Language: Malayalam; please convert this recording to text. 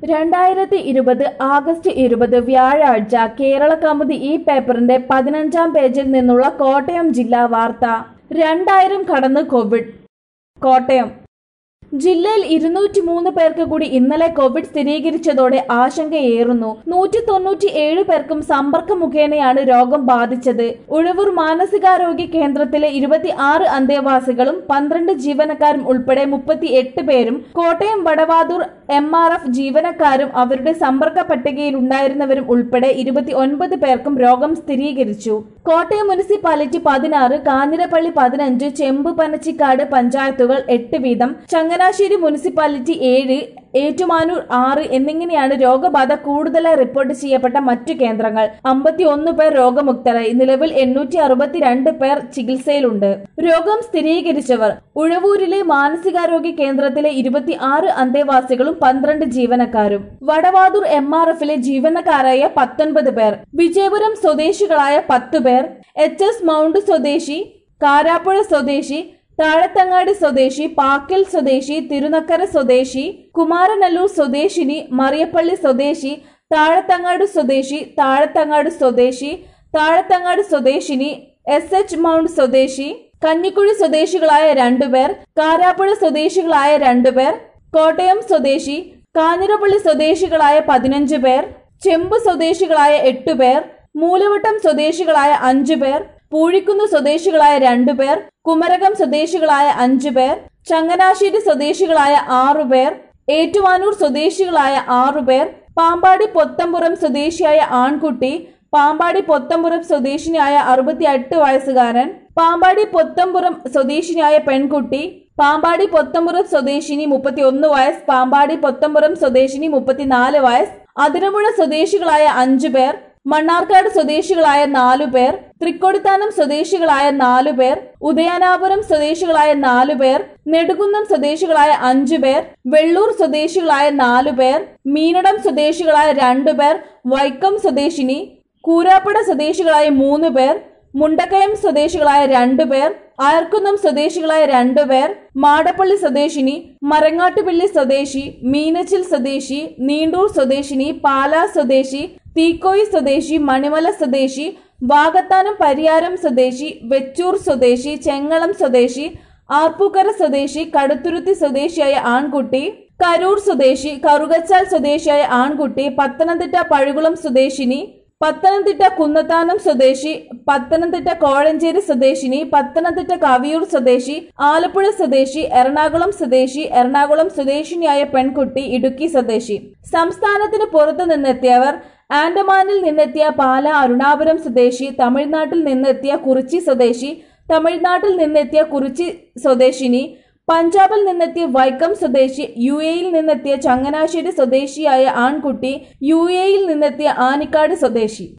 2020 ആഗസ്റ്റ് 20 വ്യാഴാഴ്ച കേരള കൗമുദി ഈ പേപ്പറിന്റെ 15-ാം പേജിൽ നിന്നുള്ള കോട്ടയം ജില്ലാ വാർത്ത. 2000 കടന്ന് കോവിഡ്. കോട്ടയം ജില്ലയിൽ 203 പേർക്ക് കൂടി ഇന്നലെ കോവിഡ് സ്ഥിരീകരിച്ചതോടെ ആശങ്കയേറുന്നു. 197 പേർക്കും സമ്പർക്ക മുഖേനയാണ് രോഗം ബാധിച്ചത്. ഉഴവൂർ മാനസികാരോഗ്യ കേന്ദ്രത്തിലെ 26 അന്തേവാസികളും 12 ജീവനക്കാരും ഉൾപ്പെടെ 38 പേരും കോട്ടയം വടവാതൂർ MRF ജീവനക്കാരും അവരുടെ സമ്പർക്ക പട്ടികയിലുണ്ടായിരുന്നവരും ഉൾപ്പെടെ 29 പേർക്കും രോഗം സ്ഥിരീകരിച്ചു. കോട്ടയം മുനിസിപ്പാലിറ്റി 16, കാഞ്ഞിരപ്പള്ളി 15, ചെമ്പ് പനച്ചിക്കാട് പഞ്ചായത്തുകൾ 8 വീതം, ചങ്ങനാശ്ശേരി മുനിസിപ്പാലിറ്റി 7, ഏറ്റുമാനൂർ 6 എന്നിങ്ങനെയാണ് രോഗബാധ കൂടുതലായി റിപ്പോർട്ട് ചെയ്യപ്പെട്ട മറ്റു കേന്ദ്രങ്ങൾ. 51 പേർ രോഗമുക്തരായി. നിലവിൽ 862 പേർ ചികിത്സയിലുണ്ട്. രോഗം സ്ഥിരീകരിച്ചവർ: ഉഴവൂരിലെ മാനസികാരോഗ്യ കേന്ദ്രത്തിലെ 26 അന്തേവാസികളും 12 ജീവനക്കാരും, വടവാതൂർ MRFിലെ ജീവനക്കാരായ 19 പേർ, വിജയപുരം സ്വദേശികളായ 10 പേർ, HS മൗണ്ട് സ്വദേശി, കാരാപ്പുഴ സ്വദേശി, താഴത്തങ്ങാടി സ്വദേശി, പാക്കൽ സ്വദേശി, തിരുനക്കര സ്വദേശി, കുമാരനല്ലൂർ സ്വദേശിനി, മറിയപ്പള്ളി സ്വദേശി, താഴത്തങ്ങാട് സ്വദേശി, താഴത്തങ്ങാട് സ്വദേശി, താഴത്തങ്ങാട് സ്വദേശിനി, SH മൗണ്ട് സ്വദേശി, കഞ്ഞിക്കുഴി സ്വദേശികളായ 2 പേർ, കാരാപ്പുഴ സ്വദേശികളായ 2 പേർ, കോട്ടയം സ്വദേശി, കാഞ്ഞിരപ്പള്ളി സ്വദേശികളായ 15 പേർ, ചെമ്പ് സ്വദേശികളായ 8 പേർ, മൂലവട്ടം സ്വദേശികളായ 5 പേർ, പൂഴിക്കുന്ന് സ്വദേശികളായ 2 പേർ, കുമരകം സ്വദേശികളായ 5 പേർ, ചങ്ങനാശ്ശേരി സ്വദേശികളായ 6 പേർ, ഏറ്റുമാനൂർ സ്വദേശികളായ 6 പേർ, പാമ്പാടി പൊത്തമ്പുറം സ്വദേശിയായ ആൺകുട്ടി, പാമ്പാടി പൊത്തമ്പുറം സ്വദേശിനിയായ 68 വയസ്സുകാരൻ, പാമ്പാടി പൊത്തമ്പുറം സ്വദേശിനിയായ പെൺകുട്ടി, പാമ്പാടി പൊത്തമ്പുറം സ്വദേശിനി 31 വയസ്സ്, പാമ്പാടി പൊത്തമ്പുറം സ്വദേശിനി 34 വയസ്സ്, അതിരമ്പുഴ സ്വദേശികളായ 5 പേർ, മണ്ണാർക്കാട് സ്വദേശികളായ 4 പേർ, തൃക്കൊടിത്താനം സ്വദേശികളായ 4 പേർ, ഉദയനാപുരം സ്വദേശികളായ 4 പേർ, നെടുകുന്നം സ്വദേശികളായ 5 പേർ, വെള്ളൂർ സ്വദേശികളായ 4 പേർ, മീനടം സ്വദേശികളായ 2 പേർ, വൈക്കം സ്വദേശിനി, കൂരാപ്പട സ്വദേശികളായ 3 പേർ, മുണ്ടക്കയം സ്വദേശികളായ 2 പേർ, അയർക്കുന്നം സ്വദേശികളായ 2 പേർ, മാടപ്പള്ളി സ്വദേശിനി, മരങ്ങാട്ടുപള്ളി സ്വദേശി, മീനച്ചിൽ സ്വദേശി, നീണ്ടൂർ സ്വദേശിനി, പാലാ സ്വദേശി, തീക്കോയി സ്വദേശി, മണിമല സ്വദേശി, വാകത്താനം പരിയാരം സ്വദേശി, വെച്ചൂർ സ്വദേശി, ചെങ്ങളം സ്വദേശി, ആർപ്പൂക്കര സ്വദേശി, കടുത്തുരുത്തി സ്വദേശിയായ ആൺകുട്ടി, കരൂർ സ്വദേശി, കറുകച്ചാൽ സ്വദേശിയായ ആൺകുട്ടി, പത്തനംതിട്ട പഴുകുളം സ്വദേശിനി, പത്തനംതിട്ട കുന്നത്താനം സ്വദേശി, പത്തനംതിട്ട കോഴഞ്ചേരി സ്വദേശിനി, പത്തനംതിട്ട കവിയൂർ സ്വദേശി, ആലപ്പുഴ സ്വദേശി, എറണാകുളം സ്വദേശി, എറണാകുളം സ്വദേശിനിയായ പെൺകുട്ടി, ഇടുക്കി സ്വദേശി. സംസ്ഥാനത്തിന് പുറത്തു നിന്നെത്തിയവർ: ആൻഡമാനിൽ നിന്നെത്തിയ പാല അരുണാപുരം സ്വദേശി, തമിഴ്നാട്ടിൽ നിന്നെത്തിയ കുറിച്ചി സ്വദേശി, തമിഴ്നാട്ടിൽ നിന്നെത്തിയ കുറിച്ചി സ്വദേശിനി, പഞ്ചാബിൽ നിന്നെത്തിയ വൈക്കം സ്വദേശി, UAEയിൽ നിന്നെത്തിയ ചങ്ങനാശ്ശേരി സ്വദേശിയായ ആൺകുട്ടി, UAEയിൽ നിന്നെത്തിയ ആനിക്കാട് സ്വദേശി.